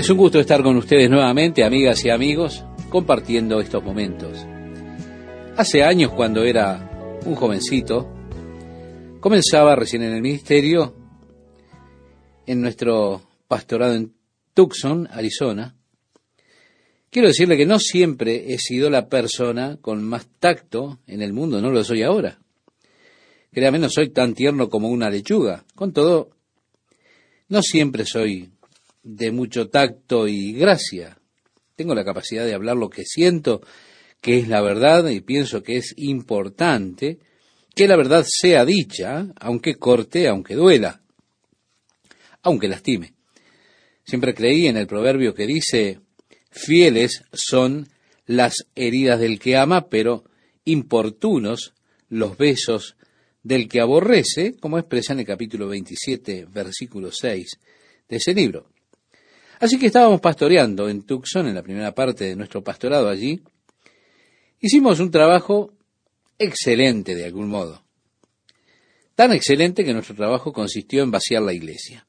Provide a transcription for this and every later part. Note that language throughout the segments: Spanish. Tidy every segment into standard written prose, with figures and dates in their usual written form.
Es un gusto estar con ustedes nuevamente, amigas y amigos, compartiendo estos momentos. Hace años, cuando era un jovencito, comenzaba recién en el ministerio, en nuestro pastorado en Tucson, Arizona. Quiero decirle que no siempre he sido la persona con más tacto en el mundo, no lo soy ahora. Créame, no soy tan tierno como una lechuga. Con todo, no siempre soy de mucho tacto y gracia. Tengo la capacidad de hablar lo que siento, que es la verdad, y pienso que es importante que la verdad sea dicha, aunque corte, aunque duela, aunque lastime. Siempre creí en el proverbio que dice: fieles son las heridas del que ama, pero importunos los besos del que aborrece, como expresa en el capítulo 27, versículo 6 de ese libro. Así que estábamos pastoreando en Tucson, en la primera parte de nuestro pastorado allí. Hicimos un trabajo excelente de algún modo. Tan excelente que nuestro trabajo consistió en vaciar la iglesia.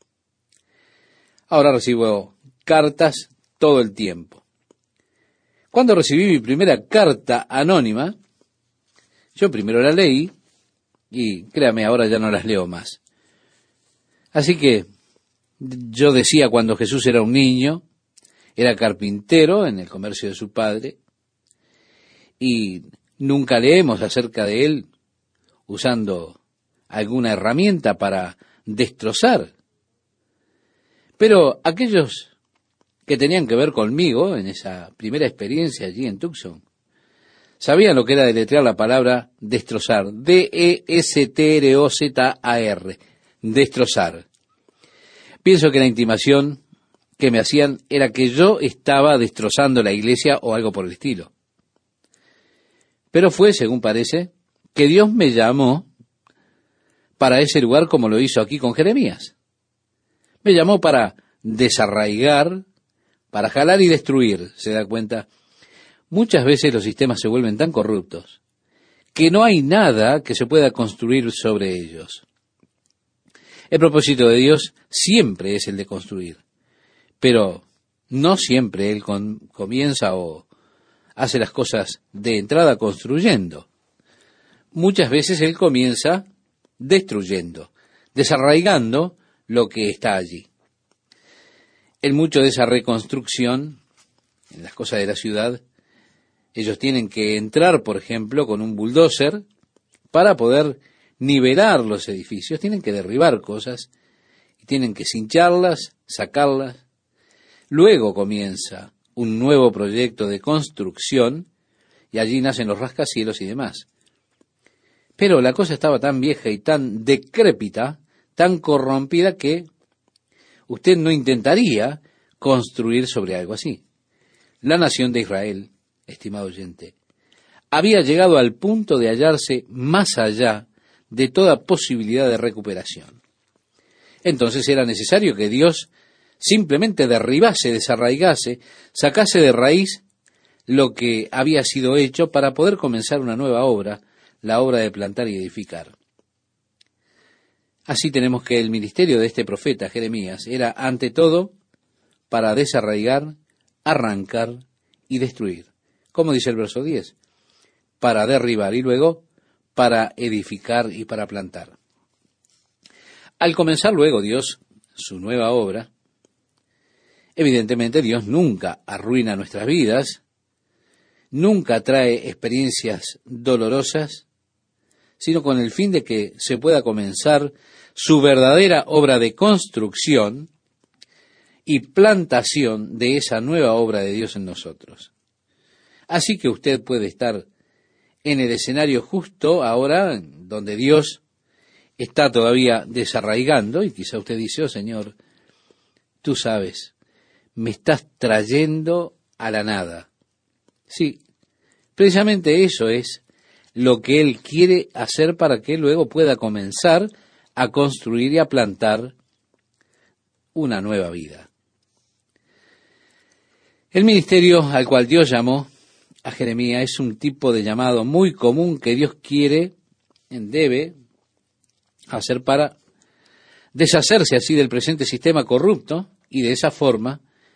Ahora recibo cartas todo el tiempo. Cuando recibí mi primera carta anónima, yo primero la leí y créame, ahora ya no las leo más. Así que yo decía, cuando Jesús era un niño, era carpintero en el comercio de su padre, y nunca leemos acerca de él usando alguna herramienta para destrozar. Pero aquellos que tenían que ver conmigo en esa primera experiencia allí en Tucson, sabían lo que era deletrear la palabra destrozar, D-E-S-T-R-O-Z-A-R, destrozar. Pienso que la intimación que me hacían era que yo estaba destrozando la iglesia o algo por el estilo. Pero fue, según parece, que Dios me llamó para ese lugar, como lo hizo aquí con Jeremías. Me llamó para desarraigar, para jalar y destruir. ¿Se da cuenta? Muchas veces los sistemas se vuelven tan corruptos que no hay nada que se pueda construir sobre ellos. El propósito de Dios siempre es el de construir, pero no siempre Él comienza o hace las cosas de entrada construyendo. Muchas veces Él comienza destruyendo, desarraigando lo que está allí. En mucho de esa reconstrucción, en las cosas de la ciudad, ellos tienen que entrar, por ejemplo, con un bulldozer para poder nivelar los edificios, tienen que derribar cosas y tienen que cincharlas, sacarlas. Luego comienza un nuevo proyecto de construcción y allí nacen los rascacielos y demás. Pero la cosa estaba tan vieja y tan decrépita, tan corrompida, que usted no intentaría construir sobre algo así. La nación de Israel, estimado oyente, había llegado al punto de hallarse más allá de toda posibilidad de recuperación. Entonces era necesario que Dios simplemente derribase, desarraigase, sacase de raíz lo que había sido hecho para poder comenzar una nueva obra, la obra de plantar y edificar. Así tenemos que el ministerio de este profeta Jeremías era ante todo para desarraigar, arrancar y destruir. Como dice el verso 10, para derribar y luego para edificar y para plantar. Al comenzar luego Dios su nueva obra, evidentemente Dios nunca arruina nuestras vidas, nunca trae experiencias dolorosas, sino con el fin de que se pueda comenzar su verdadera obra de construcción y plantación de esa nueva obra de Dios en nosotros. Así que usted puede estar en el escenario justo ahora, donde Dios está todavía desarraigando, y quizá usted dice: oh Señor, tú sabes, me estás trayendo a la nada. Sí, precisamente eso es lo que Él quiere hacer para que luego pueda comenzar a construir y a plantar una nueva vida. El ministerio al cual Dios llamó a Jeremías es un tipo de llamado muy común que Dios debe hacer para deshacerse así del presente sistema corrupto y de esa forma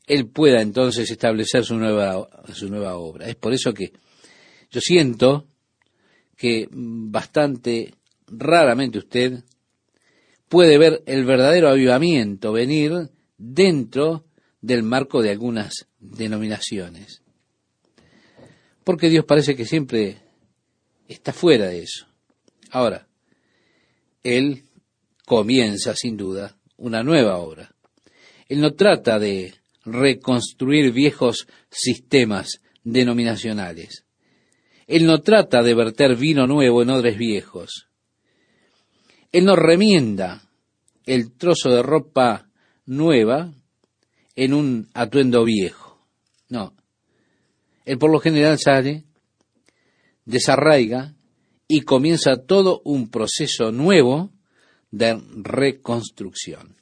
Él pueda entonces establecer su nueva obra. Es por eso que yo siento que bastante raramente usted puede ver el verdadero avivamiento venir dentro del marco de algunas denominaciones. Porque Dios parece que siempre está fuera de eso. Ahora, Él comienza sin duda una nueva obra. Él no trata de reconstruir viejos sistemas denominacionales. Él no trata de verter vino nuevo en odres viejos. Él no remienda el trozo de ropa nueva en un atuendo viejo. No. Él por lo general sale, desarraiga y comienza todo un proceso nuevo de reconstrucción.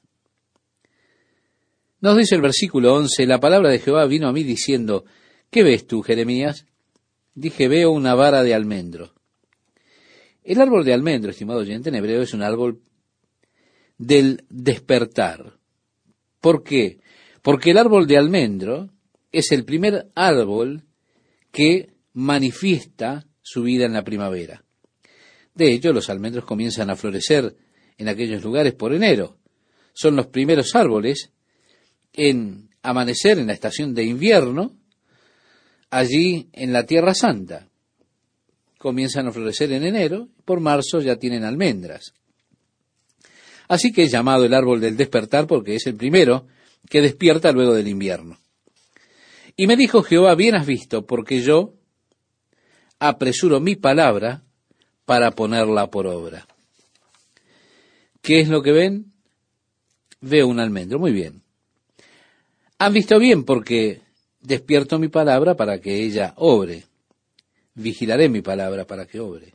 Nos dice el versículo 11, la palabra de Jehová vino a mí diciendo, ¿qué ves tú, Jeremías? Dije, veo una vara de almendro. El árbol de almendro, estimado oyente, en hebreo es un árbol del despertar. ¿Por qué? Porque el árbol de almendro es el primer árbol que manifiesta su vida en la primavera. De hecho, los almendros comienzan a florecer en aquellos lugares por enero. Son los primeros árboles en amanecer en la estación de invierno, allí en la Tierra Santa. Comienzan a florecer en enero, por marzo ya tienen almendras. Así que es llamado el árbol del despertar porque es el primero que despierta luego del invierno. Y me dijo Jehová, bien has visto, porque yo apresuro mi palabra para ponerla por obra. ¿Qué es lo que ven? Veo un almendro, muy bien. Han visto bien porque despierto mi palabra para que ella obre. Vigilaré mi palabra para que obre.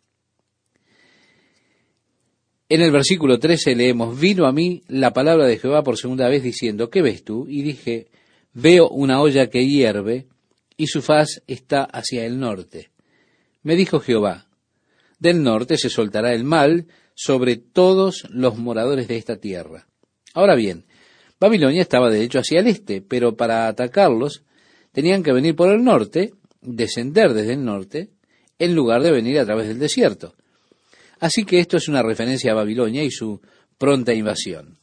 En el versículo 13 leemos, vino a mí la palabra de Jehová por segunda vez diciendo, ¿qué ves tú? Y dije, veo una olla que hierve y su faz está hacia el norte. Me dijo Jehová, del norte se soltará el mal sobre todos los moradores de esta tierra. Ahora bien, Babilonia estaba de hecho hacia el este, pero para atacarlos tenían que venir por el norte, descender desde el norte, en lugar de venir a través del desierto. Así que esto es una referencia a Babilonia y su pronta invasión.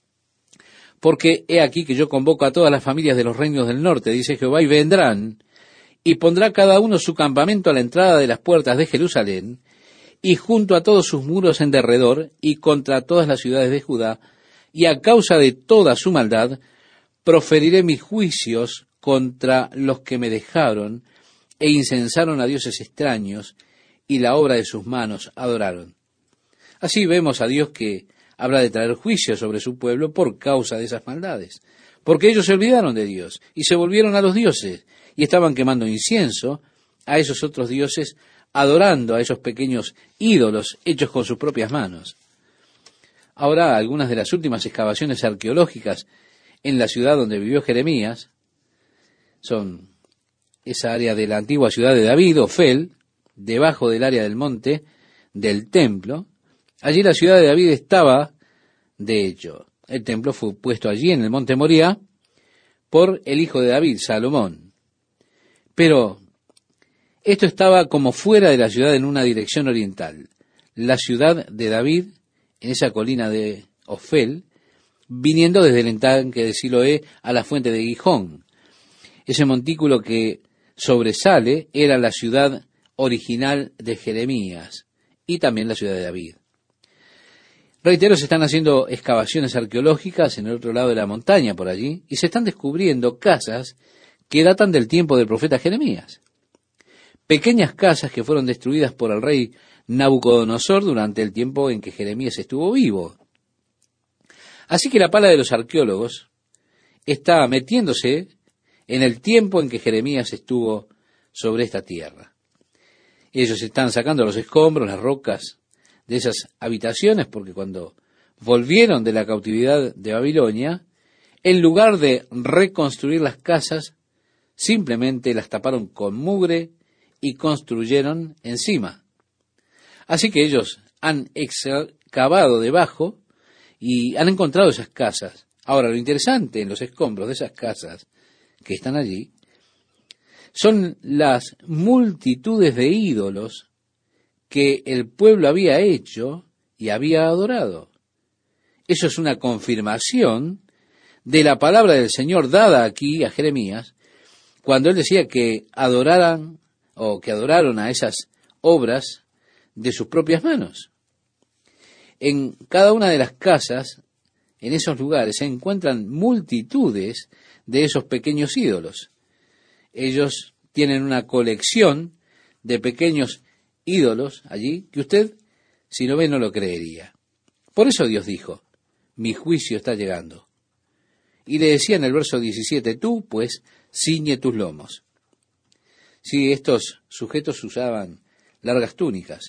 Porque he aquí que yo convoco a todas las familias de los reinos del norte, dice Jehová, y vendrán, y pondrá cada uno su campamento a la entrada de las puertas de Jerusalén, y junto a todos sus muros en derredor, y contra todas las ciudades de Judá, y a causa de toda su maldad, proferiré mis juicios contra los que me dejaron, e incensaron a dioses extraños, y la obra de sus manos adoraron. Así vemos a Dios que habrá de traer juicio sobre su pueblo por causa de esas maldades, porque ellos se olvidaron de Dios, y se volvieron a los dioses, y estaban quemando incienso a esos otros dioses, adorando a esos pequeños ídolos hechos con sus propias manos. Ahora, algunas de las últimas excavaciones arqueológicas en la ciudad donde vivió Jeremías son esa área de la antigua ciudad de David, Ofel, debajo del área del monte del templo. Allí la ciudad de David estaba, de hecho, el templo fue puesto allí en el monte Moría por el hijo de David, Salomón. Pero esto estaba como fuera de la ciudad en una dirección oriental. La ciudad de David, en esa colina de Ofel, viniendo desde el estanque de Siloé a la fuente de Gijón. Ese montículo que sobresale era la ciudad original de Jeremías y también la ciudad de David. Reitero, se están haciendo excavaciones arqueológicas en el otro lado de la montaña por allí y se están descubriendo casas que datan del tiempo del profeta Jeremías. Pequeñas casas que fueron destruidas por el rey Nabucodonosor durante el tiempo en que Jeremías estuvo vivo. Así que la pala de los arqueólogos está metiéndose en el tiempo en que Jeremías estuvo sobre esta tierra. Ellos están sacando los escombros, las rocas de esas habitaciones, porque cuando volvieron de la cautividad de Babilonia, en lugar de reconstruir las casas, simplemente las taparon con mugre y construyeron encima. Así que ellos han excavado debajo y han encontrado esas casas. Ahora, lo interesante en los escombros de esas casas que están allí, son las multitudes de ídolos que el pueblo había hecho y había adorado. Eso es una confirmación de la palabra del Señor dada aquí a Jeremías, cuando él decía que adoraran o que adoraron a esas obras de sus propias manos. En cada una de las casas, en esos lugares, se encuentran multitudes de esos pequeños ídolos. Ellos tienen una colección de pequeños ídolos allí que usted, si lo ve, no lo creería. Por eso Dios dijo, mi juicio está llegando. Y le decía en el verso 17, tú, pues, ciñe tus lomos. Sí, estos sujetos usaban largas túnicas.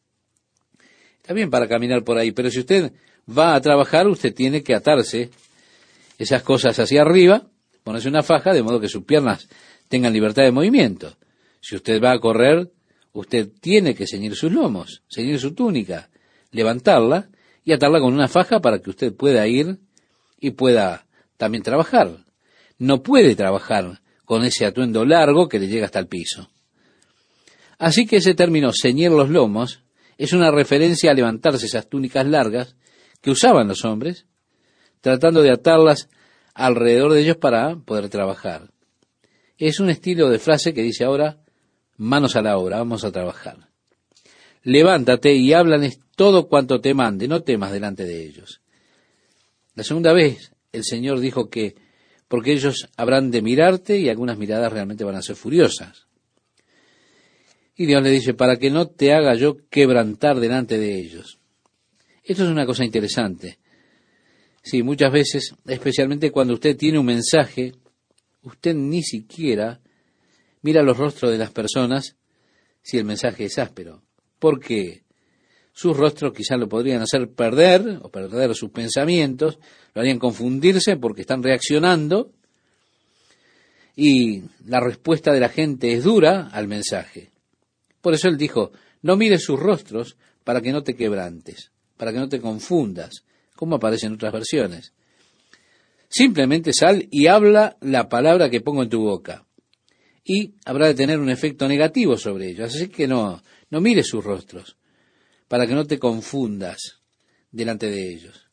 Está bien para caminar por ahí, pero si usted va a trabajar, usted tiene que atarse esas cosas hacia arriba, ponerse una faja, de modo que sus piernas tengan libertad de movimiento. Si usted va a correr, usted tiene que ceñir sus lomos, ceñir su túnica, levantarla y atarla con una faja para que usted pueda ir y pueda también trabajar. No puede trabajar con ese atuendo largo que le llega hasta el piso. Así que ese término ceñir los lomos es una referencia a levantarse esas túnicas largas que usaban los hombres, tratando de atarlas alrededor de ellos para poder trabajar. Es un estilo de frase que dice ahora, manos a la obra, vamos a trabajar. Levántate y háblales todo cuanto te mande, no temas delante de ellos. La segunda vez el Señor dijo que porque ellos habrán de mirarte y algunas miradas realmente van a ser furiosas. Y Dios le dice, para que no te haga yo quebrantar delante de ellos. Esto es una cosa interesante. Sí, muchas veces, especialmente cuando usted tiene un mensaje, usted ni siquiera mira los rostros de las personas si el mensaje es áspero, porque sus rostros quizás lo podrían hacer perder, o perder sus pensamientos, lo harían confundirse porque están reaccionando, y la respuesta de la gente es dura al mensaje. Por eso él dijo, no mires sus rostros para que no te quebrantes, para que no te confundas, como aparece en otras versiones. Simplemente sal y habla la palabra que pongo en tu boca, y habrá de tener un efecto negativo sobre ellos. Así que no mires sus rostros, para que no te confundas delante de ellos.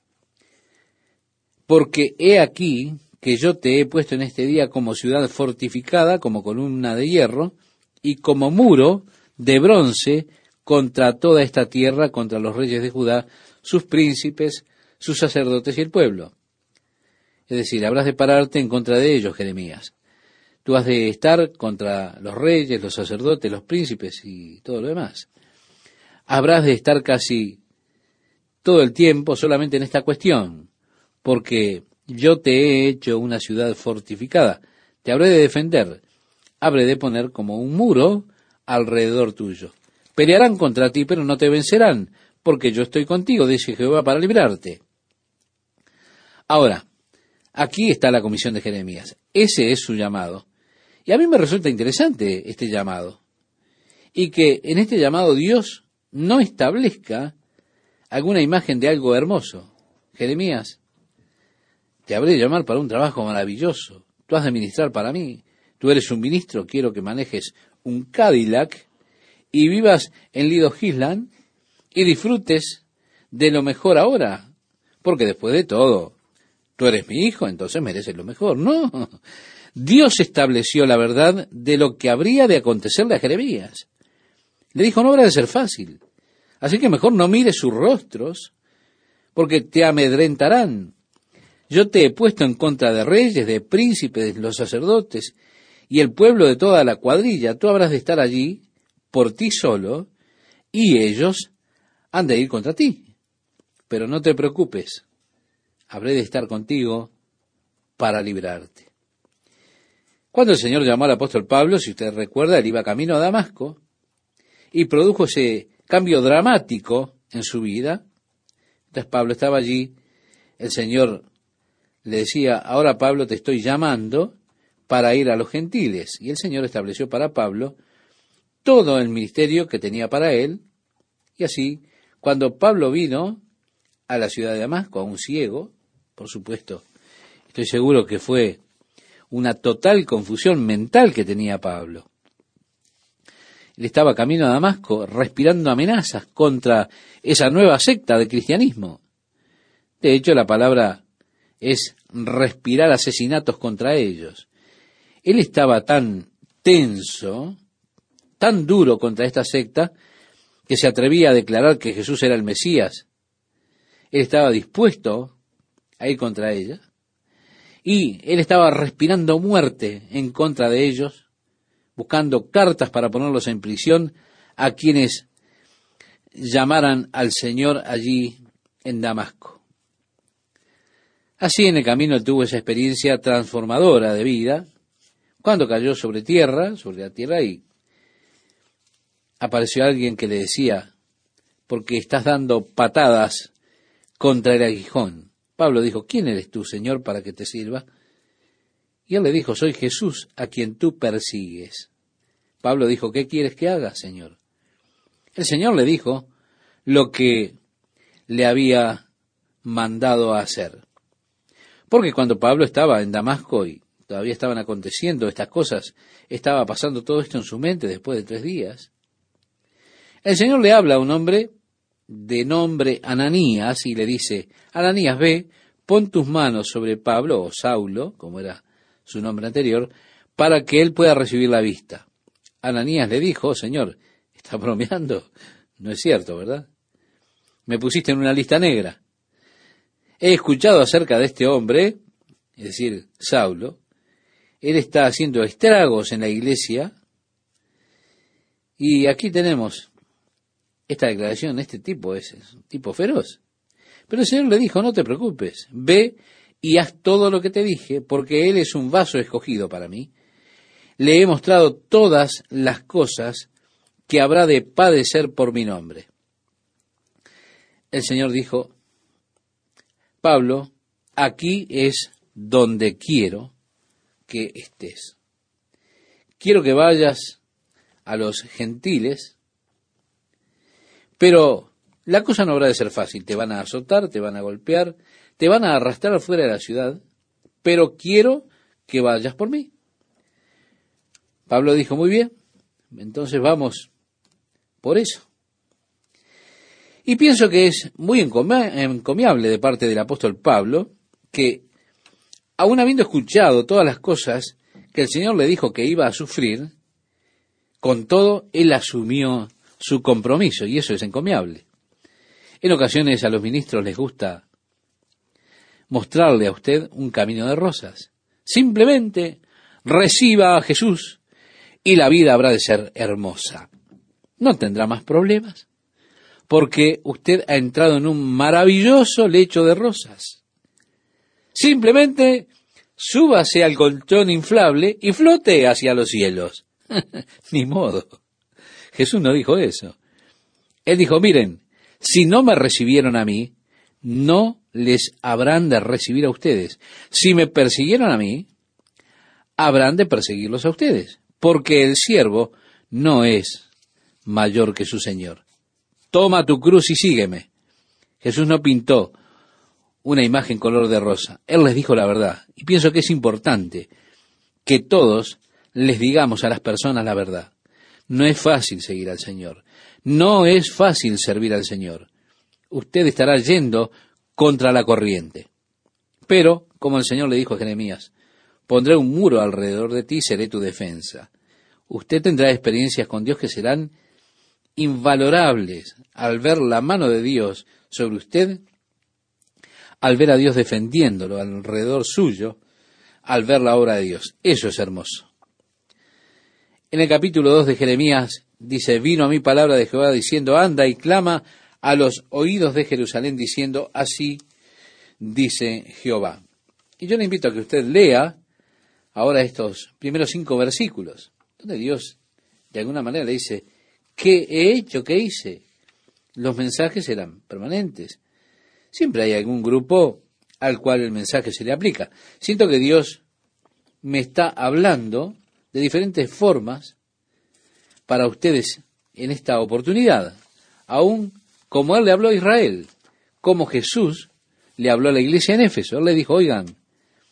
Porque he aquí que yo te he puesto en este día como ciudad fortificada, como columna de hierro, y como muro de bronce contra toda esta tierra, contra los reyes de Judá, sus príncipes, sus sacerdotes y el pueblo. Es decir, habrás de pararte en contra de ellos, Jeremías. Tú has de estar contra los reyes, los sacerdotes, los príncipes y todo lo demás. Habrás de estar casi todo el tiempo solamente en esta cuestión, porque yo te he hecho una ciudad fortificada. Te habré de defender, habré de poner como un muro alrededor tuyo. Pelearán contra ti, pero no te vencerán, porque yo estoy contigo, dice Jehová, para librarte. Ahora, aquí está la comisión de Jeremías. Ese es su llamado. Y a mí me resulta interesante este llamado. Y que en este llamado Dios no establezca alguna imagen de algo hermoso. Jeremías, te habré de llamar para un trabajo maravilloso. Tú has de ministrar para mí. Tú eres un ministro, quiero que manejes un Cadillac y vivas en Lido Island y disfrutes de lo mejor ahora. Porque después de todo, tú eres mi hijo, entonces mereces lo mejor. No, Dios estableció la verdad de lo que habría de acontecerle a Jeremías. Le dijo, no habrá de ser fácil. Así que mejor no mires sus rostros, porque te amedrentarán. Yo te he puesto en contra de reyes, de príncipes, de los sacerdotes, y el pueblo de toda la cuadrilla. Tú habrás de estar allí por ti solo, y ellos han de ir contra ti. Pero no te preocupes, habré de estar contigo para librarte. Cuando el Señor llamó al apóstol Pablo, si usted recuerda, él iba camino a Damasco, y produjo ese cambio dramático en su vida. Entonces Pablo estaba allí, el Señor le decía, ahora Pablo te estoy llamando para ir a los gentiles. Y el Señor estableció para Pablo todo el ministerio que tenía para él. Y así, cuando Pablo vino a la ciudad de Damasco, a un ciego, por supuesto, estoy seguro que fue una total confusión mental que tenía Pablo. Él estaba camino a Damasco respirando amenazas contra esa nueva secta de cristianismo. De hecho, la palabra es respirar asesinatos contra ellos. Él estaba tan tenso, tan duro contra esta secta, que se atrevía a declarar que Jesús era el Mesías. Él estaba dispuesto a ir contra ella, y él estaba respirando muerte en contra de ellos, buscando cartas para ponerlos en prisión a quienes llamaran al Señor allí en Damasco. Así en el camino tuvo esa experiencia transformadora de vida, cuando cayó sobre la tierra, y apareció alguien que le decía, porque estás dando patadas contra el aguijón. Pablo dijo, ¿quién eres tú, Señor, para que te sirva? Y él le dijo, soy Jesús, a quien tú persigues. Pablo dijo, ¿qué quieres que haga, Señor? El Señor le dijo lo que le había mandado a hacer. Porque cuando Pablo estaba en Damasco y todavía estaban aconteciendo estas cosas, estaba pasando todo esto en su mente después de 3 días, el Señor le habla a un hombre de nombre Ananías y le dice, Ananías, ve, pon tus manos sobre Pablo, o Saulo, como era su nombre anterior, para que él pueda recibir la vista. Ananías le dijo, Señor, ¿estás bromeando? No es cierto, ¿verdad? Me pusiste en una lista negra. He escuchado acerca de este hombre, es decir, Saulo. Él está haciendo estragos en la iglesia. Y aquí tenemos esta declaración. Este tipo es un tipo feroz. Pero el Señor le dijo, no te preocupes, ve y haz todo lo que te dije, porque él es un vaso escogido para mí. Le he mostrado todas las cosas que habrá de padecer por mi nombre. El Señor dijo, Pablo, aquí es donde quiero que estés. Quiero que vayas a los gentiles, pero la cosa no habrá de ser fácil. Te van a azotar, te van a golpear, te van a arrastrar fuera de la ciudad, pero quiero que vayas por mí. Pablo dijo, muy bien, entonces vamos por eso. Y pienso que es muy encomiable de parte del apóstol Pablo, que aun habiendo escuchado todas las cosas que el Señor le dijo que iba a sufrir, con todo, él asumió su compromiso, y eso es encomiable. En ocasiones a los ministros les gusta mostrarle a usted un camino de rosas. Simplemente reciba a Jesús y la vida habrá de ser hermosa. No tendrá más problemas, porque usted ha entrado en un maravilloso lecho de rosas. Simplemente súbase al colchón inflable y flote hacia los cielos. Ni modo. Jesús no dijo eso. Él dijo, miren, si no me recibieron a mí, no les habrán de recibir a ustedes. Si me persiguieron a mí, habrán de perseguirlos a ustedes, porque el siervo no es mayor que su Señor. Toma tu cruz y sígueme. Jesús no pintó una imagen color de rosa. Él les dijo la verdad. Y pienso que es importante que todos les digamos a las personas la verdad. No es fácil seguir al Señor. No es fácil servir al Señor. Usted estará yendo contra la corriente. Pero, como el Señor le dijo a Jeremías, pondré un muro alrededor de ti y seré tu defensa. Usted tendrá experiencias con Dios que serán invalorables al ver la mano de Dios sobre usted, al ver a Dios defendiéndolo alrededor suyo, al ver la obra de Dios. Eso es hermoso. En el capítulo 2 de Jeremías dice, vino a mí palabra de Jehová diciendo, anda y clama a los oídos de Jerusalén diciendo, así dice Jehová. Y yo le invito a que usted lea ahora estos primeros 5 versículos, donde Dios de alguna manera le dice, ¿qué he hecho? ¿Qué hice? Los mensajes eran permanentes. Siempre hay algún grupo al cual el mensaje se le aplica. Siento que Dios me está hablando de diferentes formas para ustedes en esta oportunidad, aún como Él le habló a Israel, como Jesús le habló a la iglesia en Éfeso. Él le dijo, oigan,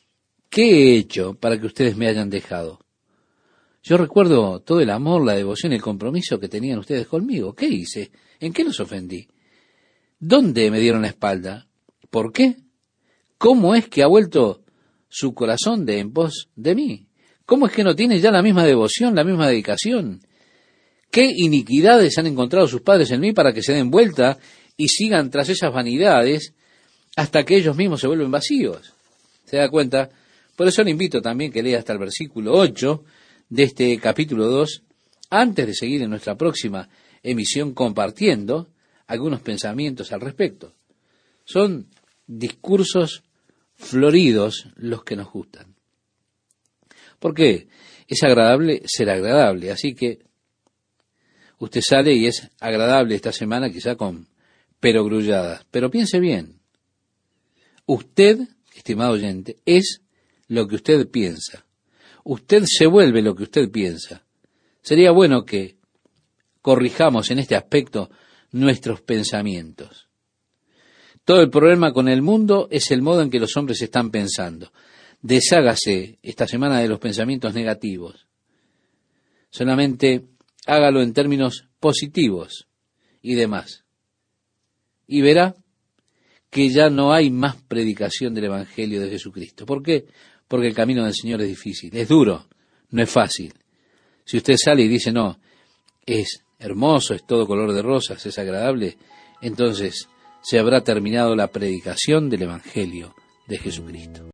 ¿Qué he hecho para que ustedes me hayan dejado? Yo recuerdo todo el amor, la devoción y el compromiso que tenían ustedes conmigo. ¿Qué hice? ¿En qué los ofendí? ¿Dónde me dieron la espalda? ¿Por qué? ¿Cómo es que ha vuelto su corazón en pos de mí? ¿Cómo es que no tiene ya la misma devoción, la misma dedicación? ¿Qué iniquidades han encontrado sus padres en mí para que se den vuelta y sigan tras esas vanidades hasta que ellos mismos se vuelven vacíos? ¿Se da cuenta? Por eso le invito también que lea hasta el versículo 8 de este capítulo 2, antes de seguir en nuestra próxima emisión compartiendo algunos pensamientos al respecto. Son discursos floridos los que nos gustan. Porque es agradable ser agradable, así que usted sale y es agradable esta semana quizá con perogrulladas. Pero piense bien, usted, estimado oyente, es lo que usted piensa. Usted se vuelve lo que usted piensa. Sería bueno que corrijamos en este aspecto nuestros pensamientos. Todo el problema con el mundo es el modo en que los hombres están pensando. Deshágase esta semana de los pensamientos negativos. Solamente hágalo en términos positivos y demás. Y verá que ya no hay más predicación del Evangelio de Jesucristo. ¿Por qué? Porque el camino del Señor es difícil, es duro, no es fácil. Si usted sale y dice, no, es hermoso, es todo color de rosas, es agradable, entonces se habrá terminado la predicación del Evangelio de Jesucristo.